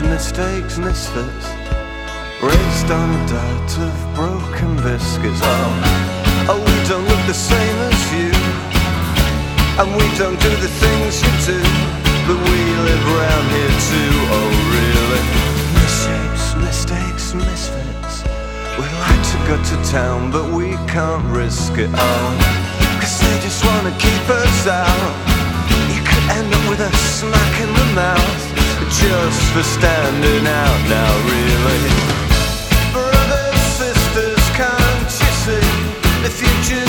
mistakes, misfits, raised on a diet of broken biscuits. Oh, we don't look the same as you, and we don't do the things you do, but we live around here too. Oh really? Misshapes, mistakes, misfits, we like to go to town, but we can't risk it. Cause they just wanna keep us out. You could end up with a smack in the mouth just for standing out now, really. Brothers, sisters, can't you see the future